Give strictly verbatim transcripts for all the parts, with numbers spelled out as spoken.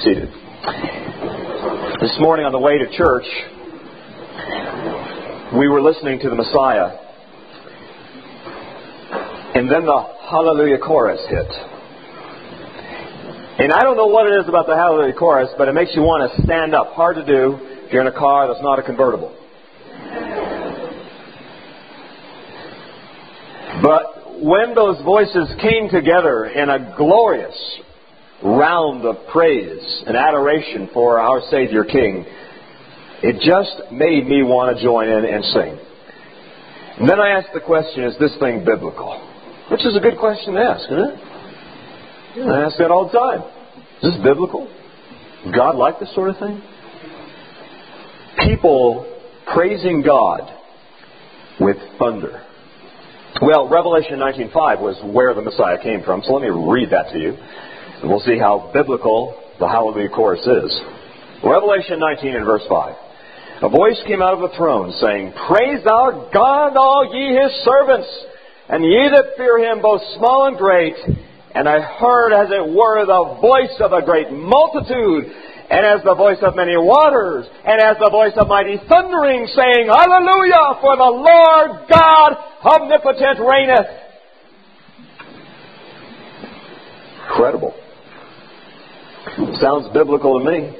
Seated. This morning on the way to church, we were listening to the Messiah, and then the Hallelujah chorus hit. And I don't know what it is about the Hallelujah chorus, but it makes you want to stand up. Hard to do if you're in a car that's not a convertible. But when those voices came together in a glorious round of praise and adoration for our Savior King, it just made me want to join in and sing. And then I asked the question, is this thing biblical? Which is a good question to ask, isn't it? Yeah, I ask that all the time. Is this biblical? Does God like this sort of thing? People praising God with thunder. Well, Revelation nineteen five was where the Messiah came from, so let me read that to you. And we'll see how biblical the Hallelujah chorus is. Revelation nineteen and verse five. A voice came out of the throne saying, Praise our God, all ye his servants, and ye that fear him, both small and great. And I heard, as it were, the voice of a great multitude, and as the voice of many waters, and as the voice of mighty thundering, saying, Hallelujah, for the Lord God omnipotent reigneth. Incredible. Sounds biblical to me.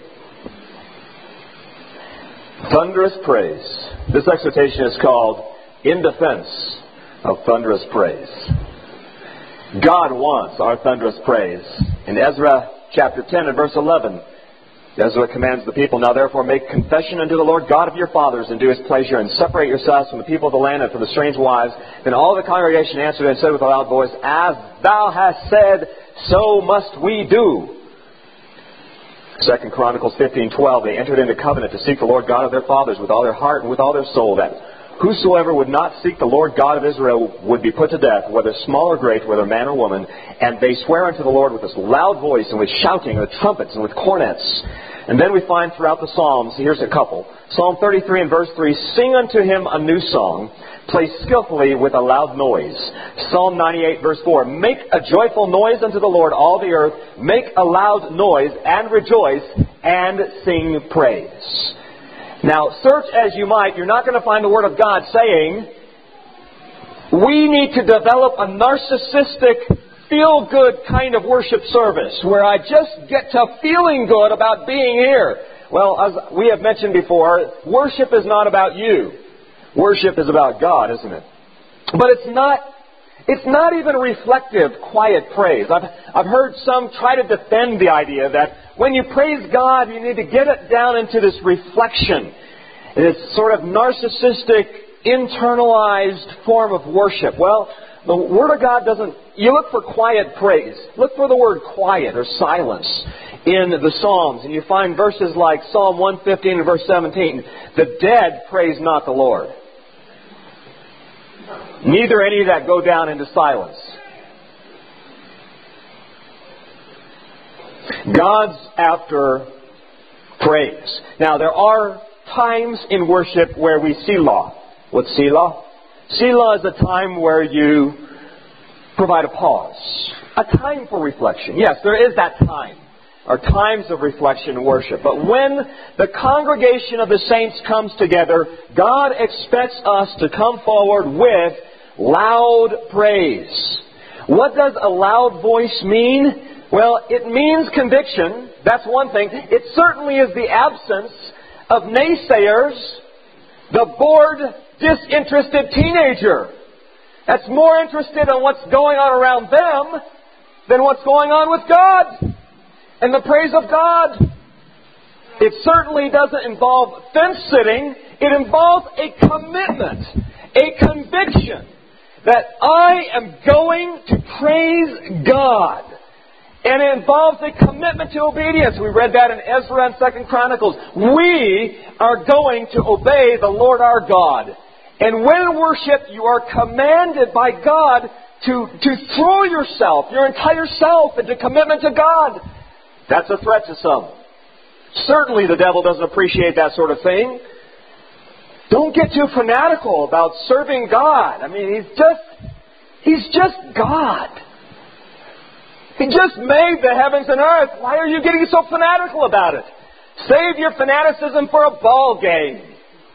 Thunderous praise. This exhortation is called In Defense of Thunderous Praise. God wants our thunderous praise. In Ezra chapter ten and verse eleven, Ezra commands the people, Now therefore make confession unto the Lord God of your fathers, and do his pleasure, and separate yourselves from the people of the land and from the strange wives. Then all the congregation answered and said with a loud voice, As thou hast said, so must we do. Second Chronicles fifteen twelve, they entered into covenant to seek the Lord God of their fathers with all their heart and with all their soul, that whosoever would not seek the Lord God of Israel would be put to death, whether small or great, whether man or woman. And they swear unto the Lord with this loud voice, and with shouting, and with trumpets, and with cornets. And then we find throughout the Psalms, here's a couple. Psalm thirty-three and verse three, Sing unto him a new song, play skillfully with a loud noise. Psalm ninety-eight verse four, Make a joyful noise unto the Lord, all the earth. Make a loud noise, and rejoice, and sing praise. Now, search as you might, you're not going to find the Word of God saying, we need to develop a narcissistic, feel-good kind of worship service where I just get to feeling good about being here. Well, as we have mentioned before, worship is not about you. Worship is about God, isn't it? But it's not, it's not even reflective, quiet praise. I've, I've heard some try to defend the idea that when you praise God, you need to get it down into this reflection. And it's sort of narcissistic, internalized form of worship. Well, the Word of God doesn't... You look for quiet praise. Look for the word quiet or silence in the Psalms. And you find verses like Psalm one fifteen and verse seventeen. The dead praise not the Lord. Neither any that go down into silence. God's after praise. Now, there are times in worship where we selah. What's selah? Selah is a time where you provide a pause. A time for reflection. Yes, there is that time. Or times of reflection and worship. But when the congregation of the saints comes together, God expects us to come forward with loud praise. What does a loud voice mean? Well, it means conviction. That's one thing. It certainly is the absence of naysayers, the bored, disinterested teenager that's more interested in what's going on around them than what's going on with God and the praise of God. It certainly doesn't involve fence-sitting. It involves a commitment, a conviction that I am going to praise God. And it involves a commitment to obedience. We read that in Ezra and Second Chronicles. We are going to obey the Lord our God. And when worship, you are commanded by God to, to throw yourself, your entire self, into commitment to God. That's a threat to some. Certainly the devil doesn't appreciate that sort of thing. Don't get too fanatical about serving God. I mean, He's just, He's just God. He just made the heavens and earth. Why are you getting so fanatical about it? Save your fanaticism for a ball game.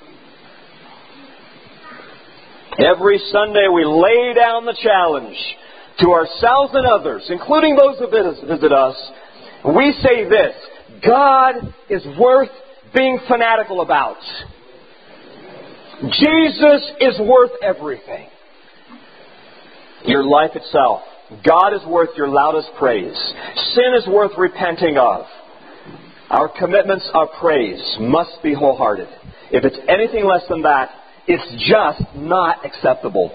Every Sunday we lay down the challenge to ourselves and others, including those who visit us. We say this: God is worth being fanatical about. Jesus is worth everything. Your life itself. God is worth your loudest praise. Sin is worth repenting of. Our commitments, our praise must be wholehearted. If it's anything less than that, it's just not acceptable.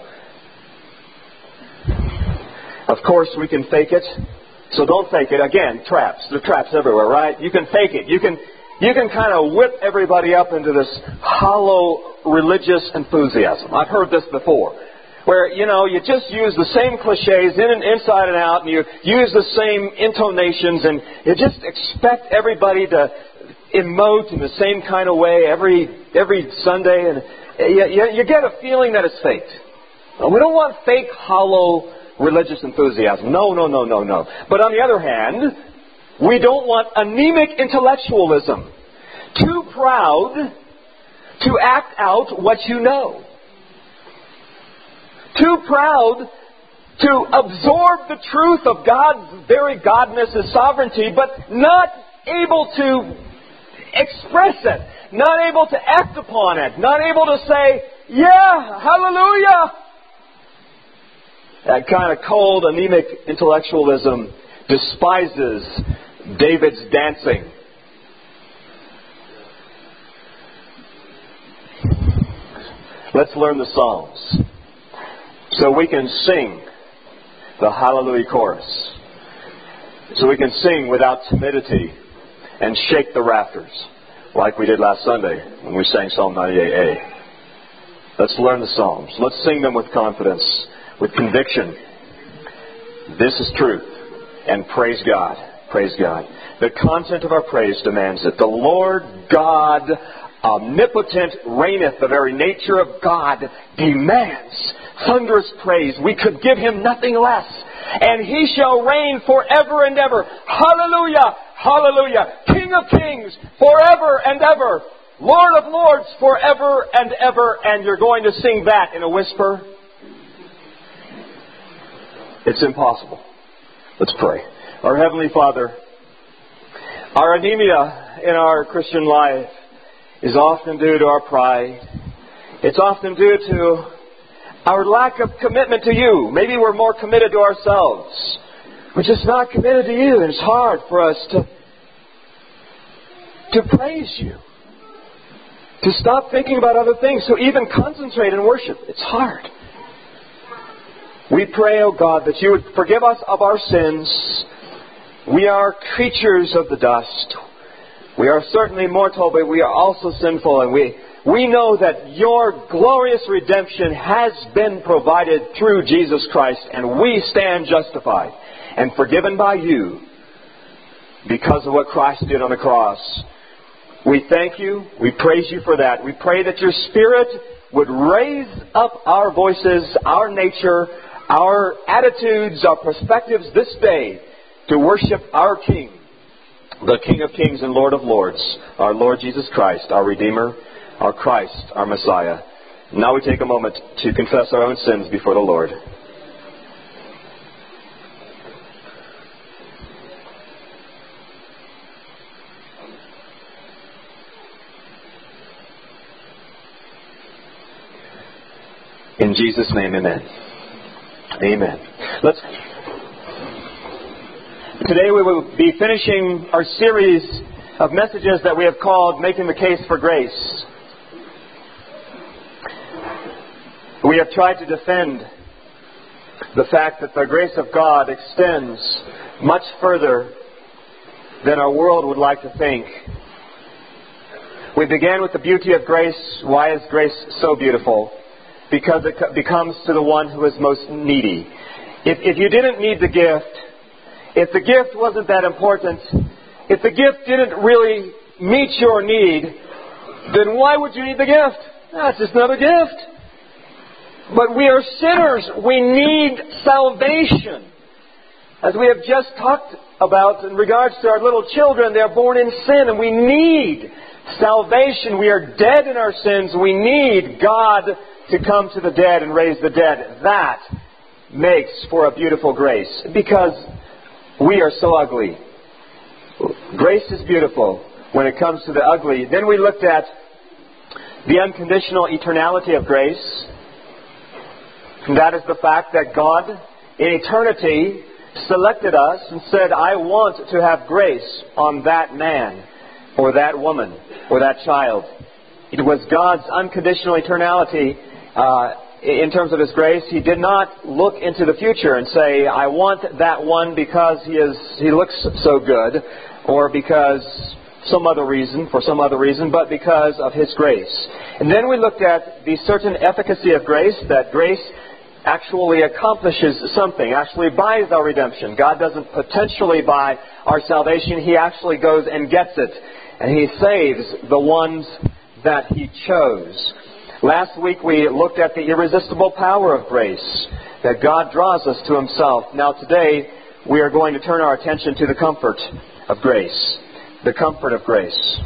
Of course, we can fake it. So don't fake it. Again, traps. There are traps everywhere, right? You can fake it. You can you can kind of whip everybody up into this hollow religious enthusiasm. I've heard this before. Where, you know, you just use the same cliches in and inside and out, and you use the same intonations, and you just expect everybody to emote in the same kind of way every every Sunday, and you, you, you get a feeling that it's faked. We don't want fake, hollow religious enthusiasm. No, no, no, no, no. But on the other hand, we don't want anemic intellectualism. Too proud to act out what you know. Too proud to absorb the truth of God's very godness and sovereignty, but not able to express it, not able to act upon it, not able to say, yeah, hallelujah. That kind of cold, anemic intellectualism despises David's dancing. Let's learn the Psalms so we can sing the Hallelujah chorus. So we can sing without timidity and shake the rafters like we did last Sunday when we sang Psalm ninety-eight A. Let's learn the Psalms. Let's sing them with confidence, with conviction. This is truth. And praise God. Praise God. The content of our praise demands it. The Lord God omnipotent reigneth. The very nature of God demands thunderous praise. We could give Him nothing less. And He shall reign forever and ever. Hallelujah! Hallelujah! King of kings forever and ever. Lord of lords forever and ever. And you're going to sing that in a whisper? It's impossible. Let's pray. Our Heavenly Father, our anemia in our Christian life is often due to our pride. It's often due to our lack of commitment to You. Maybe we're more committed to ourselves. We're just not committed to You. And it's hard for us to, to praise You. To stop thinking about other things. To even concentrate in worship. It's hard. We pray, O God, that You would forgive us of our sins. We are creatures of the dust. We are certainly mortal, but we are also sinful. And we, we know that Your glorious redemption has been provided through Jesus Christ. And we stand justified and forgiven by You because of what Christ did on the cross. We thank You. We praise You for that. We pray that Your Spirit would raise up our voices, our nature, our attitudes, our perspectives this day to worship our King, the King of kings and Lord of lords, our Lord Jesus Christ, our Redeemer, our Christ, our Messiah. Now we take a moment to confess our own sins before the Lord. In Jesus' name, amen. Amen. Let's. Today we will be finishing our series of messages that we have called Making the Case for Grace. We have tried to defend the fact that the grace of God extends much further than our world would like to think. We began with the beauty of grace. Why is grace so beautiful? Because it becomes to the one who is most needy. If, if you didn't need the gift, if the gift wasn't that important, if the gift didn't really meet your need, then why would you need the gift? That's just another gift. But we are sinners. We need salvation. as we have just talked about in regards to our little children, they are born in sin and we need salvation. We are dead in our sins. We need God to come to the dead and raise the dead. That makes for a beautiful grace because we are so ugly. Grace is beautiful when it comes to the ugly. Then we looked at the unconditional eternality of grace. And that is the fact that God in eternity selected us and said, I want to have grace on that man or that woman or that child. It was God's unconditional eternality uh, in terms of His grace. He did not look into the future and say, I want that one because he is he looks so good or because some other reason, for some other reason, but because of His grace. And then we looked at the certain efficacy of grace, that grace actually accomplishes something, actually buys our redemption. God doesn't potentially buy our salvation. He actually goes and gets it. And He saves the ones that He chose. Last week we looked at the irresistible power of grace, that God draws us to Himself. Now today we are going to turn our attention to the comfort of grace. The comfort of grace.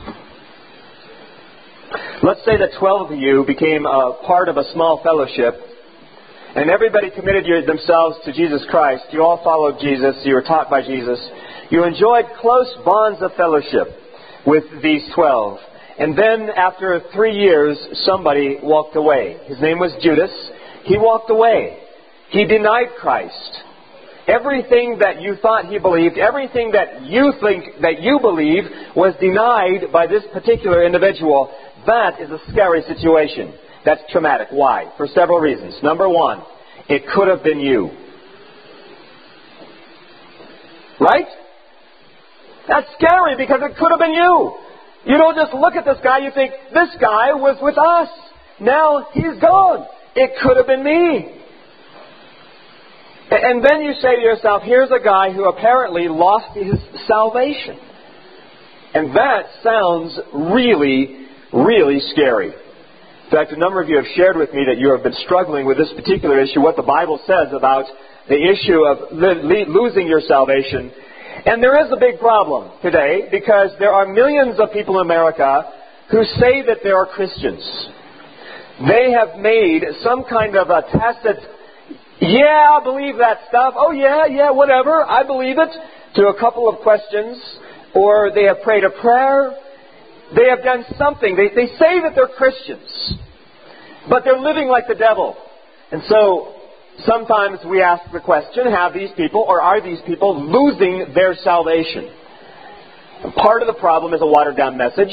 Let's say that twelve of you became a part of a small fellowship, and everybody committed themselves to Jesus Christ. You all followed Jesus. You were taught by Jesus. You enjoyed close bonds of fellowship with these twelve. And then after three years, somebody walked away. His name was Judas. He walked away. He denied Christ. Everything that you thought he believed, everything that you think that you believe was denied by this particular individual. That is a scary situation. That's traumatic. Why? For several reasons. Number one, it could have been you. Right? That's scary because it could have been you. You don't just look at this guy, you think, this guy was with us. Now he's gone. It could have been me. And then you say to yourself, here's a guy who apparently lost his salvation. And that sounds really, really scary. In fact, a number of you have shared with me that you have been struggling with this particular issue, what the Bible says about the issue of losing your salvation. And there is a big problem today because there are millions of people in America who say that they are Christians. They have made some kind of a tacit, yeah, I believe that stuff. Oh, yeah, yeah, whatever. I believe it. To a couple of questions. Or they have prayed a prayer. They have done something. They, they say that they're Christians. But they're living like the devil. And so sometimes we ask the question, have these people or are these people losing their salvation? And part of the problem is a watered down message.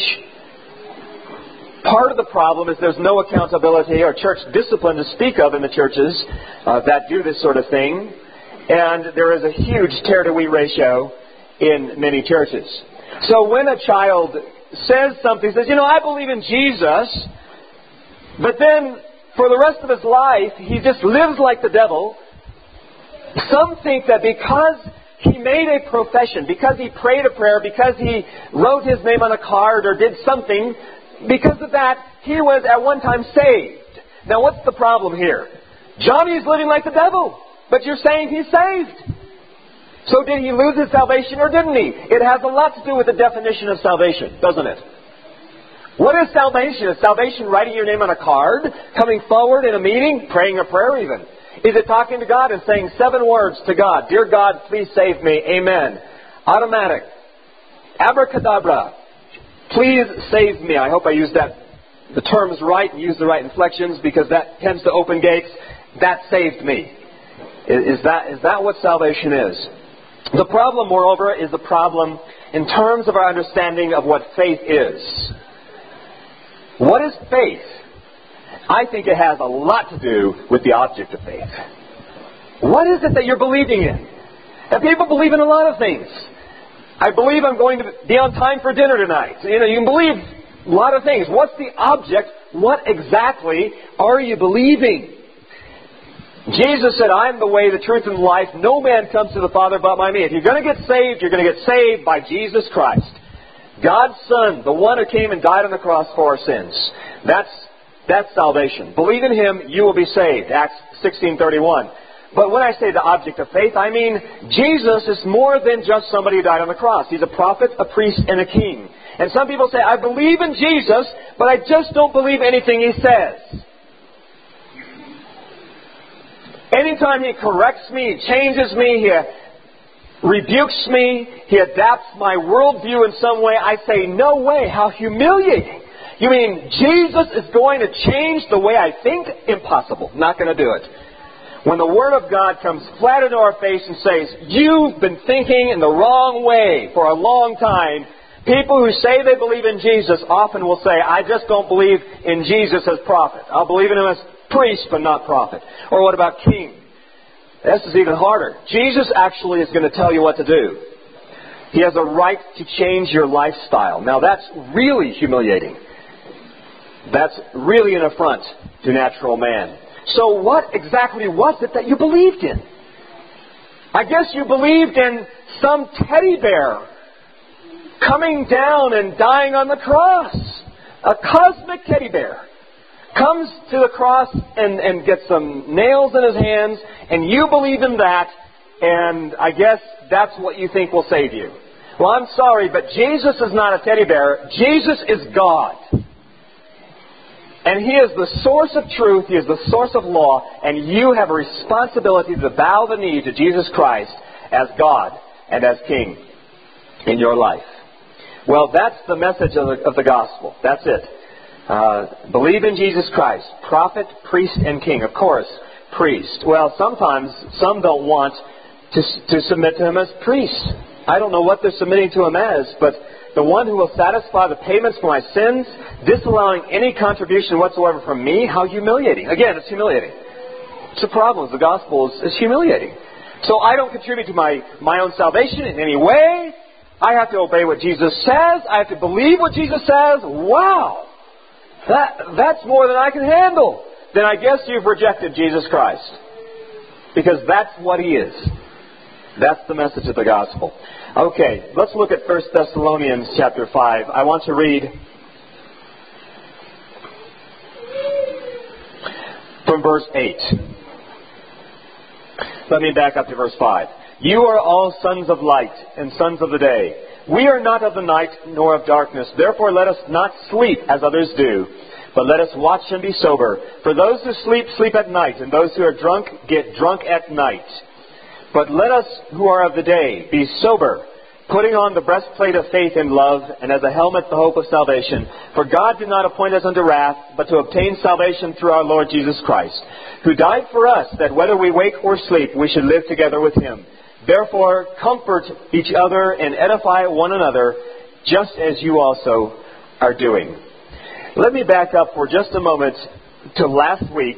Part of the problem is there's no accountability or church discipline to speak of in the churches uh, that do this sort of thing. And there is a huge tear-to-we ratio in many churches. So when a child says something, says, you know, I believe in Jesus, but then for the rest of his life, he just lives like the devil. Some think that because he made a profession, because he prayed a prayer, because he wrote his name on a card or did something, because of that, he was at one time saved. Now, what's the problem here? Johnny's living like the devil, but you're saying he's saved. So did he lose his salvation or didn't he? It has a lot to do with the definition of salvation, doesn't it? What is salvation? Is salvation writing your name on a card, coming forward in a meeting, praying a prayer even? Is it talking to God and saying seven words to God? Dear God, please save me. Amen. Automatic. Abracadabra. Please save me. I hope I used that, the terms right and used the right inflections because that tends to open gates. That saved me. Is that, is that what salvation is? The problem, moreover, is the problem in terms of our understanding of what faith is. What is faith? I think it has a lot to do with the object of faith. What is it that you're believing in? And people believe in a lot of things. I believe I'm going to be on time for dinner tonight. You know, you can believe a lot of things. What's the object? What exactly are you believing? Jesus said, I am the way, the truth, and the life. No man comes to the Father but by me. If you're going to get saved, you're going to get saved by Jesus Christ. God's Son, the one who came and died on the cross for our sins. That's, that's salvation. Believe in Him, you will be saved. Acts sixteen thirty-one. But when I say the object of faith, I mean Jesus is more than just somebody who died on the cross. He's a prophet, a priest, and a king. And some people say, I believe in Jesus, but I just don't believe anything He says. Anytime He corrects me, He changes me, He rebukes me, He adapts my worldview in some way, I say, no way, how humiliating. You mean Jesus is going to change the way I think? Impossible. Not going to do it. When the Word of God comes flat into our face and says, you've been thinking in the wrong way for a long time, people who say they believe in Jesus often will say, I just don't believe in Jesus as prophet. I'll believe in Him as priest, but not prophet. Or what about king? This is even harder. Jesus actually is going to tell you what to do. He has a right to change your lifestyle. Now that's really humiliating. That's really an affront to natural man. So what exactly was it that you believed in? I guess you believed in some teddy bear coming down and dying on the cross. A cosmic teddy bear comes to the cross and, and gets some nails in his hands, and you believe in that, and I guess that's what you think will save you. Well, I'm sorry, but Jesus is not a teddy bear. Jesus is God. And He is the source of truth. He is the source of law. And you have a responsibility to bow the knee to Jesus Christ as God and as King in your life. Well, that's the message of the, of the gospel. That's it. Uh, believe in Jesus Christ. Prophet, priest, and king. Of course, priest. Well, sometimes some don't want to, to submit to Him as priest. I don't know what they're submitting to Him as, but the one who will satisfy the payments for my sins, disallowing any contribution whatsoever from me, how humiliating. Again, it's humiliating. It's a problem. The gospel is, is humiliating. So I don't contribute to my, my own salvation in any way. I have to obey what Jesus says. I have to believe what Jesus says. Wow! That, that's more than I can handle. Then I guess you've rejected Jesus Christ. Because that's what He is. That's the message of the gospel. Okay, let's look at First Thessalonians chapter five. I want to read from verse eight. Let me back up to verse five. You are all sons of light and sons of the day. We are not of the night nor of darkness. Therefore let us not sleep as others do, but let us watch and be sober. For those who sleep, sleep at night, and those who are drunk, get drunk at night. But let us who are of the day be sober, putting on the breastplate of faith and love, and as a helmet the hope of salvation. For God did not appoint us unto wrath, but to obtain salvation through our Lord Jesus Christ, who died for us, that whether we wake or sleep, we should live together with Him. Therefore comfort each other and edify one another, just as you also are doing. Let me back up for just a moment to last week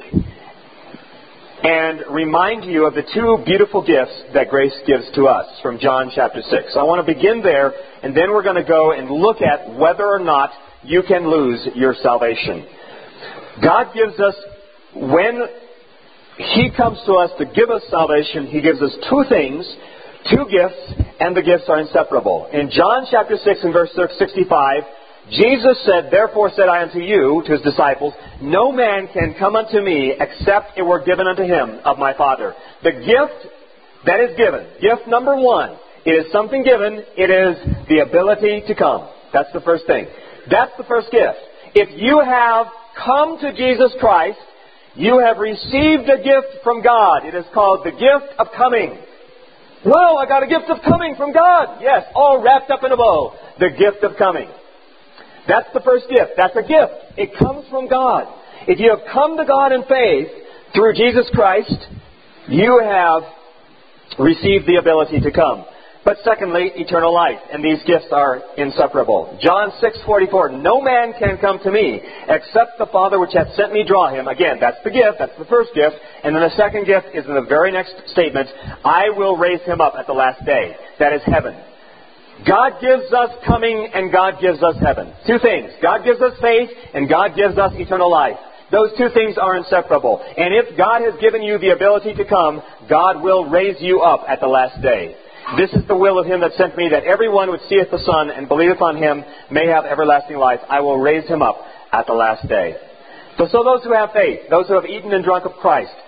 and remind you of the two beautiful gifts that grace gives to us from John chapter six. I want to begin there, and then we're going to go and look at whether or not you can lose your salvation. God gives us, when He comes to us to give us salvation, He gives us two things, two gifts, and the gifts are inseparable. In John chapter six and verse sixty-five, Jesus said, Therefore said I unto you, to His disciples, no man can come unto me except it were given unto him of my Father. The gift that is given, gift number one, it is something given, it is the ability to come. That's the first thing. That's the first gift. If you have come to Jesus Christ, you have received a gift from God. It is called the gift of coming. Well, I got a gift of coming from God. Yes, all wrapped up in a bow. The gift of coming. That's the first gift. That's a gift. It comes from God. If you have come to God in faith through Jesus Christ, you have received the ability to come. But secondly, eternal life. And these gifts are inseparable. John six forty-four, no man can come to me except the Father which hath sent me draw him. Again, that's the gift. That's the first gift. And then the second gift is in the very next statement. I will raise him up at the last day. That is heaven. God gives us coming and God gives us heaven. Two things. God gives us faith and God gives us eternal life. Those two things are inseparable. And if God has given you the ability to come, God will raise you up at the last day. This is the will of him that sent me, that everyone which seeth the Son and believeth on him may have everlasting life. I will raise him up at the last day. So, so those who have faith, those who have eaten and drunk of Christ,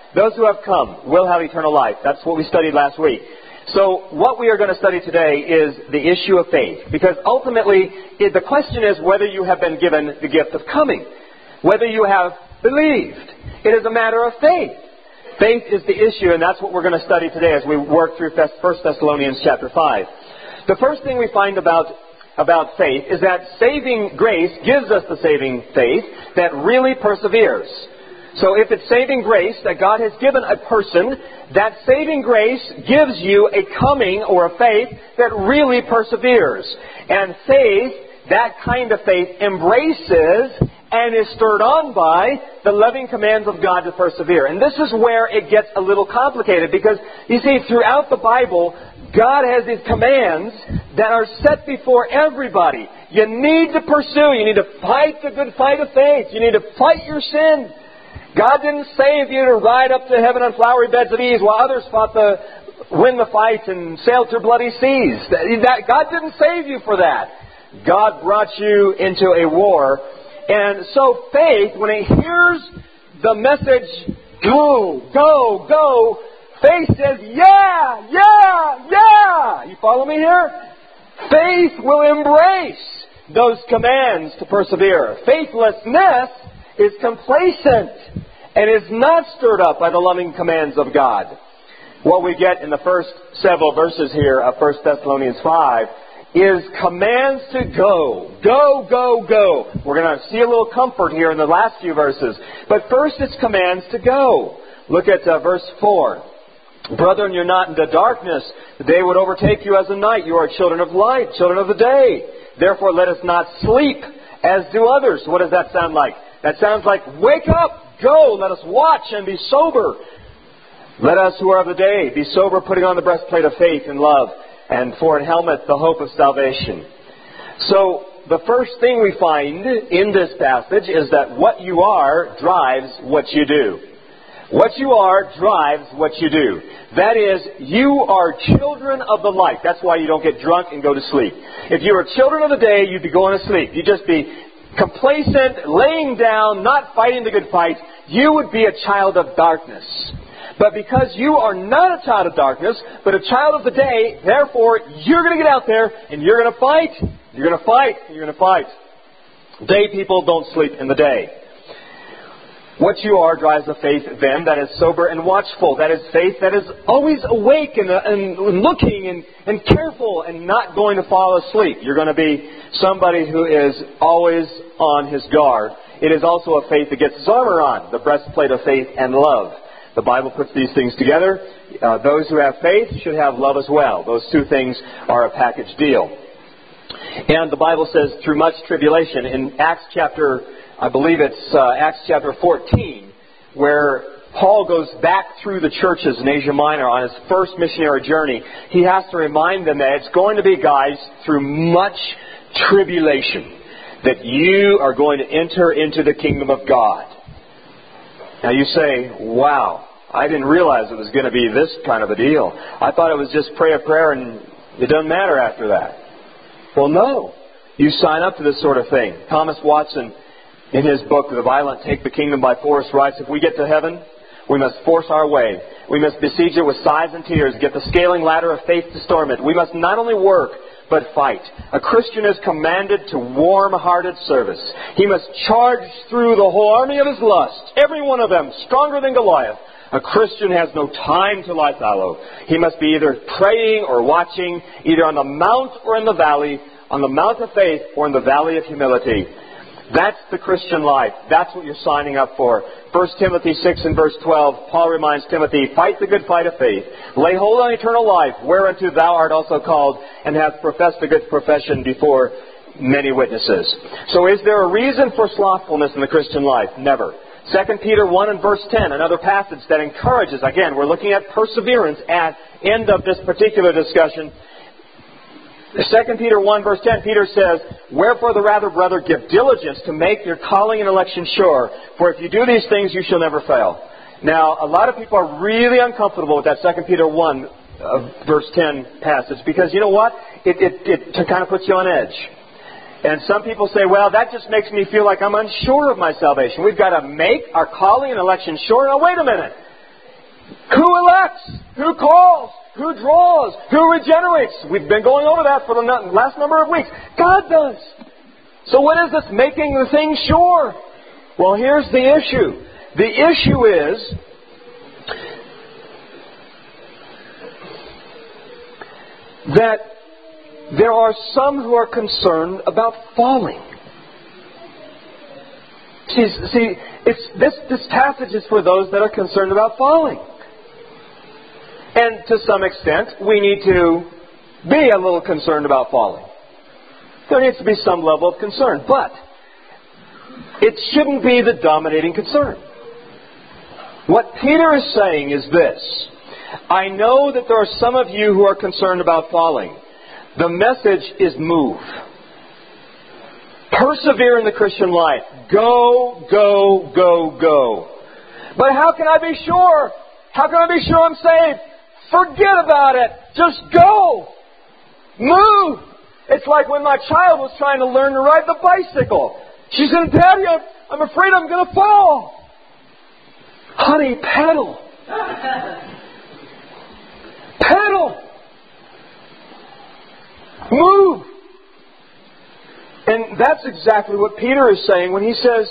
Those who have come will have eternal life. That's what we studied last week. So what we are going to study today is the issue of faith. Because ultimately, it, the question is whether you have been given the gift of coming. Whether you have believed. It is a matter of faith. Faith is the issue, and that's what we're going to study today as we work through First Thessalonians chapter five. The first thing we find about, about faith is that saving grace gives us the saving faith that really perseveres. So if it's saving grace that God has given a person, that saving grace gives you a coming or a faith that really perseveres. And faith, that kind of faith, embraces and is stirred on by the loving commands of God to persevere. And this is where it gets a little complicated, because, you see, throughout the Bible, God has His commands that are set before everybody. You need to pursue. You need to fight the good fight of faith. You need to fight your sin. God didn't save you to ride up to heaven on flowery beds of ease while others fought to win the fight and sail through bloody seas. That, God didn't save you for that. God brought you into a war. And so faith, when it hears the message, go, go, go, faith says, yeah, yeah, yeah. You follow me here? Faith will embrace those commands to persevere. Faithlessness is complacent and is not stirred up by the loving commands of God. What we get in the first several verses here of First Thessalonians five is commands to go. Go, go, go. We're going to see a little comfort here in the last few verses. But first it's commands to go. Look at uh, verse four. Brethren, you're not in the darkness. The day would overtake you as a night. You are children of light, children of the day. Therefore let us not sleep as do others. What does that sound like? That sounds like, wake up, go, let us watch and be sober. Let us who are of the day be sober, putting on the breastplate of faith and love, and for a helmet the hope of salvation. So the first thing we find in this passage is that what you are drives what you do. What you are drives what you do. That is, you are children of the light. That's why you don't get drunk and go to sleep. If you were children of the day, you'd be going to sleep. You'd just be complacent, laying down, not fighting the good fight. You would be a child of darkness. But because you are not a child of darkness, but a child of the day, therefore, you're going to get out there and you're going to fight. You're going to fight. You're going to fight. Day people don't sleep in the day. What you are drives a faith, then, that is sober and watchful. That is faith that is always awake and, uh, and looking and, and careful and not going to fall asleep. You're going to be somebody who is always on his guard. It is also a faith that gets his armor on, the breastplate of faith and love. The Bible puts these things together. Uh, those who have faith should have love as well. Those two things are a package deal. And the Bible says, through much tribulation, in Acts chapter, I believe it's uh, Acts chapter fourteen, where Paul goes back through the churches in Asia Minor on his first missionary journey. He has to remind them that it's going to be, guys, through much tribulation that you are going to enter into the kingdom of God. Now you say, wow, I didn't realize it was going to be this kind of a deal. I thought it was just pray a prayer and it doesn't matter after that. Well, no. You sign up to this sort of thing. Thomas Watson, in his book, The Violent Take the Kingdom by Force, writes, if we get to heaven, we must force our way. We must besiege it with sighs and tears, get the scaling ladder of faith to storm it. We must not only work, but fight. A Christian is commanded to warm-hearted service. He must charge through the whole army of his lust, every one of them stronger than Goliath. A Christian has no time to lie fallow. He must be either praying or watching, either on the mount or in the valley, on the mount of faith or in the valley of humility. That's the Christian life. That's what you're signing up for. First Timothy six and verse twelve, Paul reminds Timothy, fight the good fight of faith. Lay hold on eternal life, whereunto thou art also called, and hast professed a good profession before many witnesses. So is there a reason for slothfulness in the Christian life? Never. Second Peter one and verse ten, another passage that encourages, again, we're looking at perseverance at end of this particular discussion. Second Peter one verse ten, Peter says, wherefore the rather, brother, give diligence to make your calling and election sure. For if you do these things, you shall never fail. Now, a lot of people are really uncomfortable with that Second Peter one uh, verse ten passage because, you know what? It, it, it kind of puts you on edge. And some people say, well, that just makes me feel like I'm unsure of my salvation. We've got to make our calling and election sure. Now, wait a minute. Who elects? Who calls? Who draws? Who regenerates? We've been going over that for the last number of weeks. God does. So what is this making the thing sure? Well, here's the issue. The issue is that there are some who are concerned about falling. See, see it's, this, this passage is for those that are concerned about falling. And to some extent, we need to be a little concerned about falling. There needs to be some level of concern. But it shouldn't be the dominating concern. What Peter is saying is this. I know that there are some of you who are concerned about falling. The message is move. Persevere in the Christian life. Go, go, go, go. But how can I be sure? How can I be sure I'm saved? Forget about it. Just go. Move. It's like when my child was trying to learn to ride the bicycle. She said, Daddy, I'm, I'm afraid I'm going to fall. Honey, pedal. Pedal. Move. And that's exactly what Peter is saying when he says,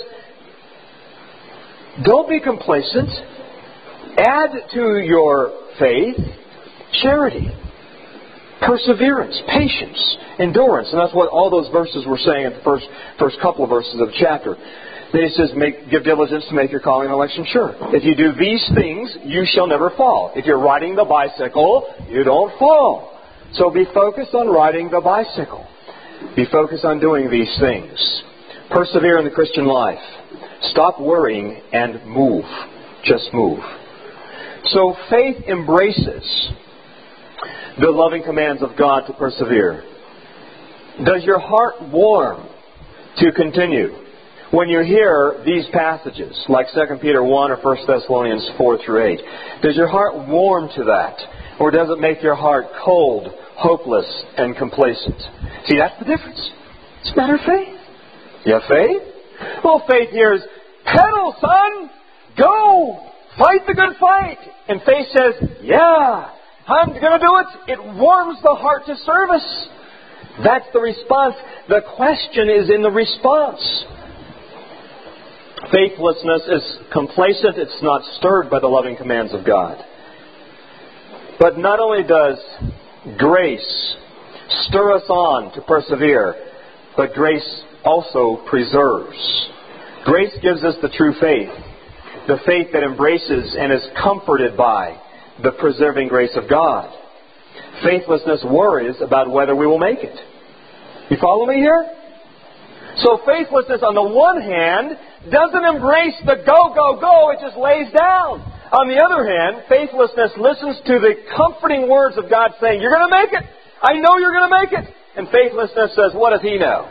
don't be complacent. Add to your faith charity, perseverance, patience, endurance. And that's what all those verses were saying in the first, first couple of verses of the chapter. Then he says, make, give diligence to make your calling and election sure. If you do these things, you shall never fall. If you're riding the bicycle, you don't fall. So be focused on riding the bicycle. Be focused on doing these things. Persevere in the Christian life. Stop worrying and move. Just move. So faith embraces the loving commands of God to persevere. Does your heart warm to continue when you hear these passages, like Second Peter one or First Thessalonians four through eight? Does your heart warm to that? Or does it make your heart cold, hopeless, and complacent? See, that's the difference. It's a matter of faith. You have faith? Well, faith here is, pedal, son! Go! Fight the good fight! And faith says, yeah, I'm going to do it. It warms the heart to service. That's the response. The question is in the response. Faithlessness is complacent. It's not stirred by the loving commands of God. But not only does grace stir us on to persevere, but grace also preserves. Grace gives us the true faith, the faith that embraces and is comforted by the preserving grace of God. Faithlessness worries about whether we will make it. You follow me here? So faithlessness, on the one hand, doesn't embrace the go, go, go. It just lays down. On the other hand, faithlessness listens to the comforting words of God saying, you're going to make it. I know you're going to make it. And faithlessness says, what does he know?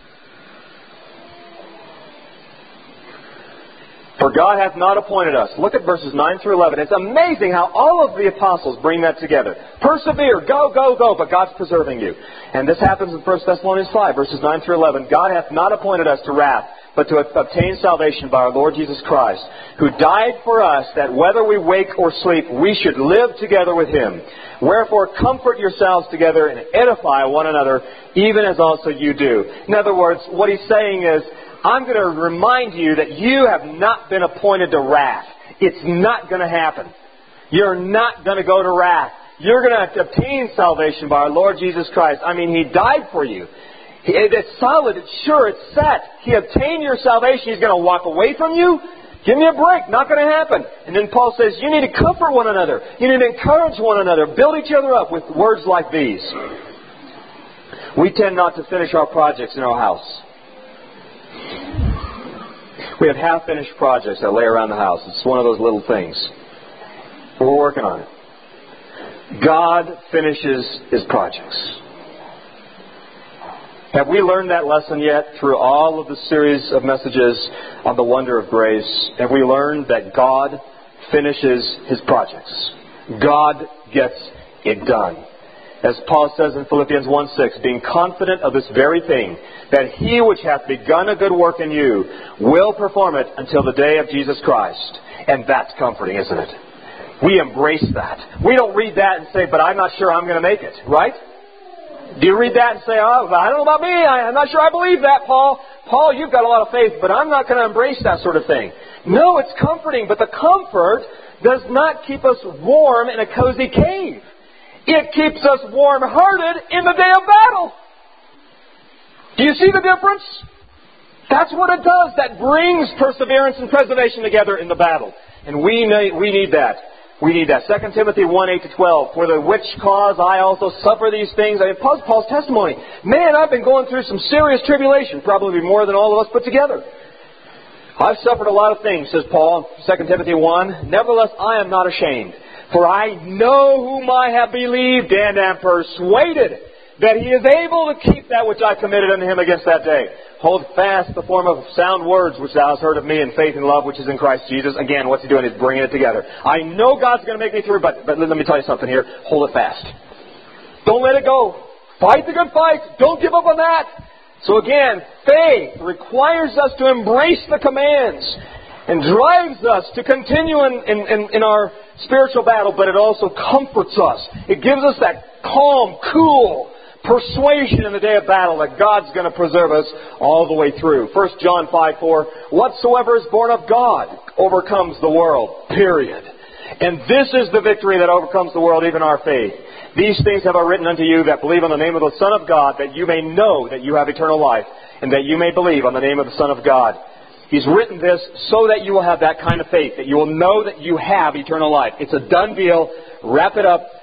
For God hath not appointed us. Look at verses nine through eleven. It's amazing how all of the apostles bring that together. Persevere, go, go, go, but God's preserving you. And this happens in First Thessalonians five, verses nine through eleven. God hath not appointed us to wrath, but to obtain salvation by our Lord Jesus Christ, who died for us, that whether we wake or sleep, we should live together with Him. Wherefore comfort yourselves together and edify one another, even as also you do. In other words, what he's saying is, I'm going to remind you that you have not been appointed to wrath. It's not going to happen. You're not going to go to wrath. You're going to obtain salvation by our Lord Jesus Christ. I mean, He died for you. It's solid. It's sure. It's set. He obtained your salvation. He's going to walk away from you? Give me a break. Not going to happen. And then Paul says, you need to comfort one another. You need to encourage one another. Build each other up with words like these. We tend not to finish our projects in our house. We have half-finished projects that lay around the house. It's one of those little things. But we're working on it. God finishes His projects. Have we learned that lesson yet through all of the series of messages on the wonder of grace? Have we learned that God finishes His projects? God gets it done. As Paul says in Philippians one six, being confident of this very thing, that He which hath begun a good work in you will perform it until the day of Jesus Christ. And that's comforting, isn't it? We embrace that. We don't read that and say, but I'm not sure I'm going to make it, right? Do you read that and say, oh, I don't know about me. I'm not sure I believe that, Paul. Paul, you've got a lot of faith, but I'm not going to embrace that sort of thing. No, it's comforting, but the comfort does not keep us warm in a cozy cave. It keeps us warm-hearted in the day of battle. Do you see the difference? That's what it does. That brings perseverance and preservation together in the battle. And we need, we need that. We need that. Second Timothy one, eight to twelve. For the which cause I also suffer these things. I mean, Paul's testimony. Man, I've been going through some serious tribulation. Probably more than all of us put together. I've suffered a lot of things, says Paul, Second Timothy one. Nevertheless, I am not ashamed. For I know whom I have believed and am persuaded that He is able to keep that which I committed unto Him against that day. Hold fast the form of sound words which thou hast heard of me in faith and love which is in Christ Jesus. Again, what's He doing? He's bringing it together. I know God's going to make me through, but, but let me tell you something here. Hold it fast. Don't let it go. Fight the good fight. Don't give up on that. So again, faith requires us to embrace the commands and drives us to continue in, in, in, in our spiritual battle, but it also comforts us. It gives us that calm, cool persuasion in the day of battle that God's going to preserve us all the way through. First John five four, whatsoever is born of God overcomes the world, period. And this is the victory that overcomes the world, even our faith. These things have I written unto you that believe on the name of the Son of God, that you may know that you have eternal life, and that you may believe on the name of the Son of God. He's written this so that you will have that kind of faith, that you will know that you have eternal life. It's a done deal. Wrap it up.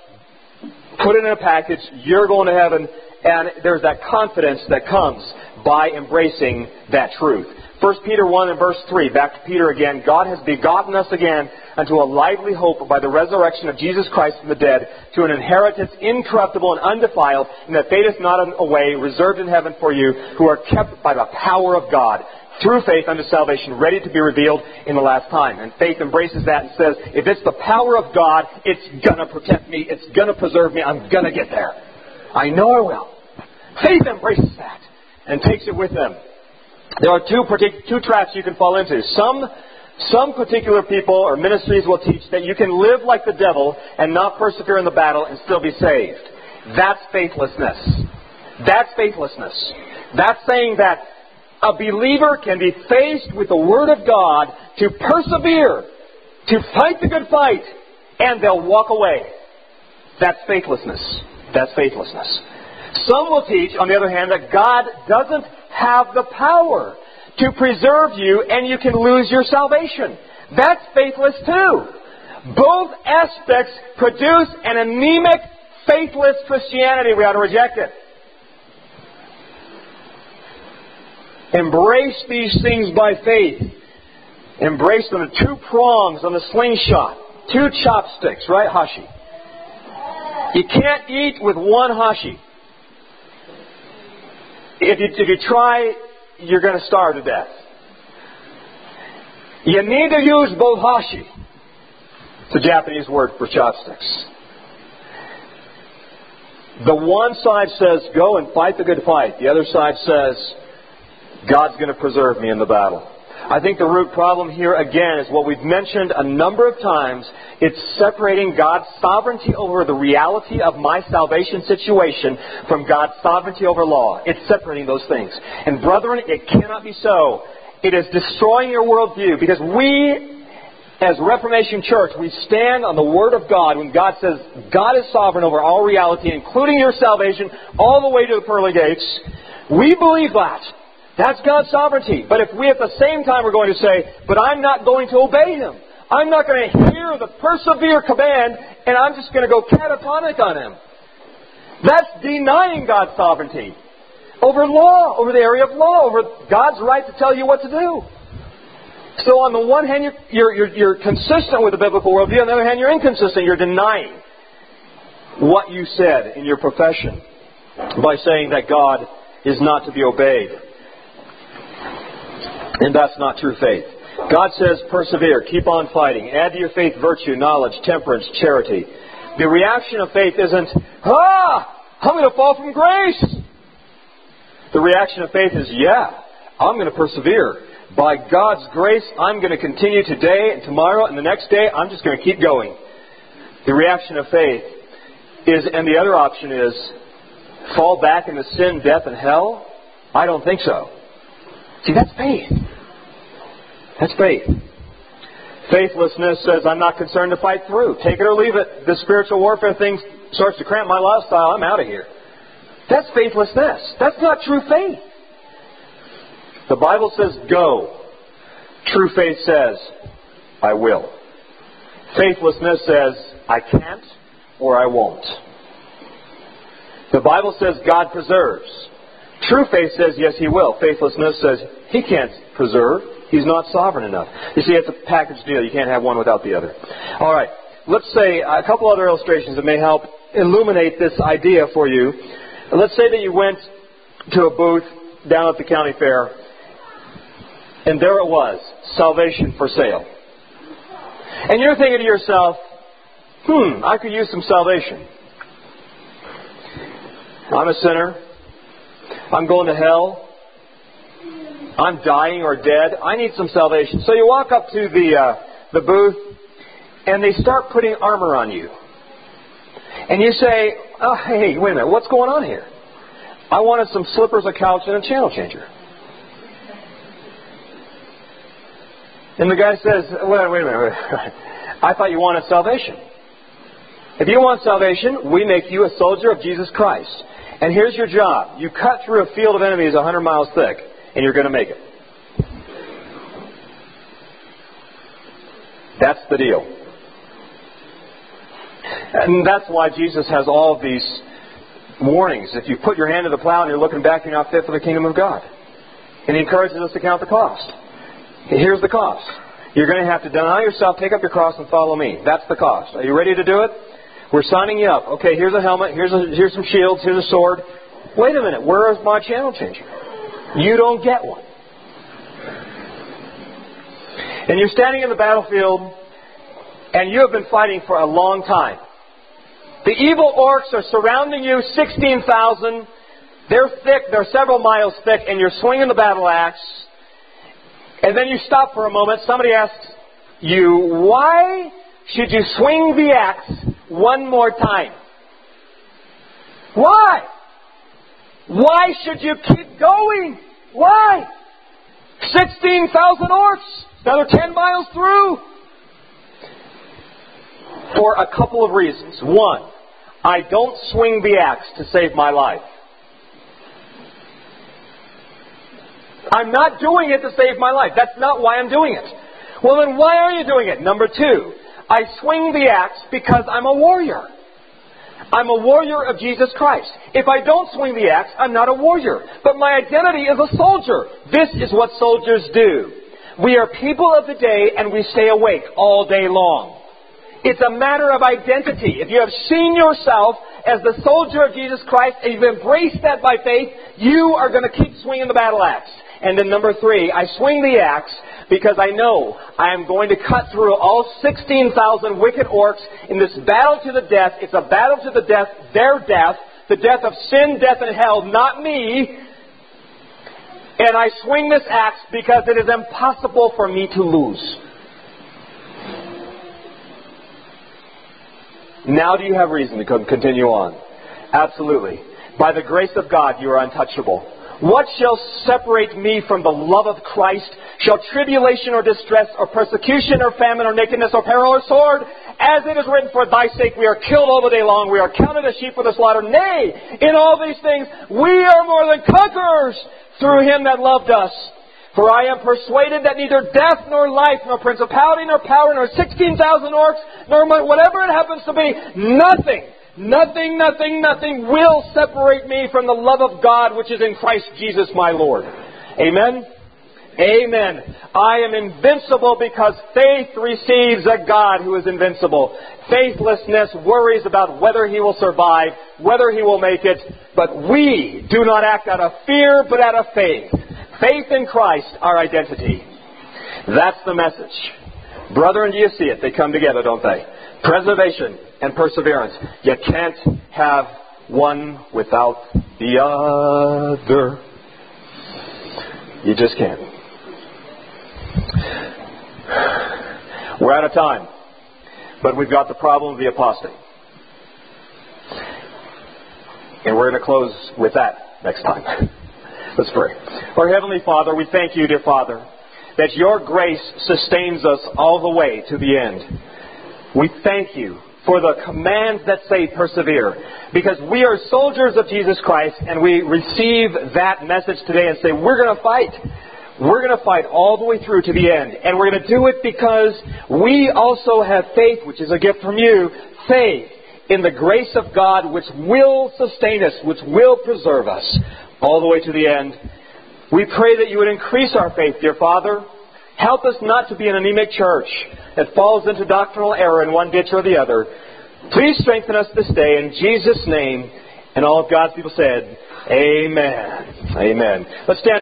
Put it in a package. You're going to heaven. And there's that confidence that comes by embracing that truth. First Peter one and verse three. Back to Peter again. God has begotten us again unto a lively hope by the resurrection of Jesus Christ from the dead, to an inheritance incorruptible and undefiled, and that fadeth not away, reserved in heaven for you, who are kept by the power of God, through faith unto salvation, ready to be revealed in the last time. And faith embraces that and says, if it's the power of God, it's going to protect me, it's going to preserve me, I'm going to get there. I know I will. Faith embraces that and takes it with them. There are two partic- two traps you can fall into. Some some particular people or ministries will teach that you can live like the devil and not persevere in the battle and still be saved. That's faithlessness. That's faithlessness. That's saying that a believer can be faced with the Word of God to persevere, to fight the good fight, and they'll walk away. That's faithlessness. That's faithlessness. Some will teach, on the other hand, that God doesn't have the power to preserve you and you can lose your salvation. That's faithless too. Both aspects produce an anemic, faithless Christianity. We ought to reject it. Embrace these things by faith. Embrace them. The two prongs on the slingshot. Two chopsticks, right? Hashi. You can't eat with one hashi. If you, if you try, you're going to starve to death. You need to use both hashi. It's a Japanese word for chopsticks. The one side says, go and fight the good fight. The other side says, God's going to preserve me in the battle. I think the root problem here, again, is what we've mentioned a number of times. It's separating God's sovereignty over the reality of my salvation situation from God's sovereignty over law. It's separating those things. And brethren, it cannot be so. It is destroying your worldview, because we, as Reformation Church, we stand on the Word of God when God says God is sovereign over all reality, including your salvation, all the way to the pearly gates. We believe that. That's God's sovereignty. But if we at the same time are going to say, but I'm not going to obey Him. I'm not going to hear the persevere command, and I'm just going to go catatonic on Him. That's denying God's sovereignty over law, over the area of law, over God's right to tell you what to do. So on the one hand, you're, you're, you're, you're consistent with the biblical worldview. On the other hand, you're inconsistent. You're denying what you said in your profession by saying that God is not to be obeyed. And that's not true faith. God says, persevere, keep on fighting. Add to your faith virtue, knowledge, temperance, charity. The reaction of faith isn't, ah, I'm going to fall from grace. The reaction of faith is, yeah, I'm going to persevere. By God's grace, I'm going to continue today and tomorrow and the next day. I'm just going to keep going. The reaction of faith is, and the other option is, fall back into sin, death, and hell? I don't think so. See, that's faith. That's faith. Faithlessness says, I'm not concerned to fight through. Take it or leave it. The spiritual warfare thing starts to cramp my lifestyle. I'm out of here. That's faithlessness. That's not true faith. The Bible says, go. True faith says, I will. Faithlessness says, I can't or I won't. The Bible says God preserves. True faith says, yes, He will. Faithlessness says, He can't preserve. He's not sovereign enough. You see, it's a package deal. You can't have one without the other. All right. Let's say a couple other illustrations that may help illuminate this idea for you. Let's say that you went to a booth down at the county fair, and there it was, salvation for sale. And you're thinking to yourself, hmm, I could use some salvation. I'm a sinner. I'm going to hell. I'm dying or dead. I need some salvation. So you walk up to the uh, the booth, and they start putting armor on you. And you say, oh, hey, wait a minute, what's going on here? I wanted some slippers, a couch, and a channel changer. And the guy says, wait, wait a minute, wait a minute. I thought you wanted salvation. If you want salvation, we make you a soldier of Jesus Christ. And here's your job. You cut through a field of enemies one hundred miles thick, and you're going to make it. That's the deal. And that's why Jesus has all of these warnings. If you put your hand to the plow and you're looking back, you're not fit for the kingdom of God. And He encourages us to count the cost. Here's the cost. You're going to have to deny yourself, take up your cross, and follow me. That's the cost. Are you ready to do it? We're signing you up. Okay, here's a helmet. Here's a, here's some shields. Here's a sword. Wait a minute. Where is my channel changer? You don't get one. And you're standing in the battlefield, and you have been fighting for a long time. The evil orcs are surrounding you, sixteen thousand. They're thick. They're several miles thick, and you're swinging the battle axe. And then you stop for a moment. Somebody asks you, why should you swing the axe one more time? Why? Why should you keep going? Why? sixteen thousand orcs. Another ten miles through. For a couple of reasons. One, I don't swing the axe to save my life. I'm not doing it to save my life. That's not why I'm doing it. Well, then why are you doing it? Number two, I swing the axe because I'm a warrior. I'm a warrior of Jesus Christ. If I don't swing the axe, I'm not a warrior. But my identity is a soldier. This is what soldiers do. We are people of the day, and we stay awake all day long. It's a matter of identity. If you have seen yourself as the soldier of Jesus Christ, and you've embraced that by faith, you are going to keep swinging the battle axe. And then number three, I swing the axe because I know I am going to cut through all sixteen thousand wicked orcs in this battle to the death. It's a battle to the death, their death, the death of sin, death, and hell, not me. And I swing this axe because it is impossible for me to lose. Now do you have reason to continue on? Absolutely. By the grace of God, you are untouchable. What shall separate me from the love of Christ? Shall tribulation or distress or persecution or famine or nakedness or peril or sword? As it is written, for thy sake we are killed all the day long. We are counted as sheep for the slaughter. Nay, in all these things we are more than conquerors through Him that loved us. For I am persuaded that neither death nor life, nor principality nor power, nor sixteen thousand orcs, nor whatever it happens to be, nothing, nothing, nothing, nothing will separate me from the love of God which is in Christ Jesus my Lord. Amen? Amen. I am invincible because faith receives a God who is invincible. Faithlessness worries about whether he will survive, whether he will make it. But we do not act out of fear, but out of faith. Faith in Christ, our identity. That's the message. Brethren, do you see it? They come together, don't they? Preservation and perseverance. You can't have one without the other. You just can't. We're out of time. But we've got the problem of the apostate. And we're going to close with that next time. Let's pray. Our Heavenly Father, we thank you, dear Father, that your grace sustains us all the way to the end. We thank you for the commands that say persevere, because we are soldiers of Jesus Christ, and we receive that message today and say, we're going to fight. We're going to fight all the way through to the end. And we're going to do it because we also have faith, which is a gift from you, faith in the grace of God, which will sustain us, which will preserve us all the way to the end. We pray that you would increase our faith, dear Father. Help us not to be an anemic church that falls into doctrinal error in one ditch or the other. Please strengthen us this day in Jesus' name. And all of God's people said, Amen. Amen. Let's stand.